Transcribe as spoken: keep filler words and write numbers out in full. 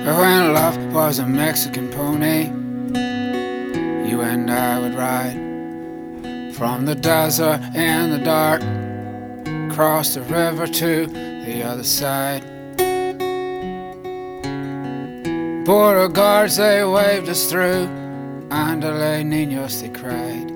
When love was a Mexican pony, you and I would ride from the desert in the dark, across the river to the other side. Border guards, they waved us through. Andale, niños, they cried.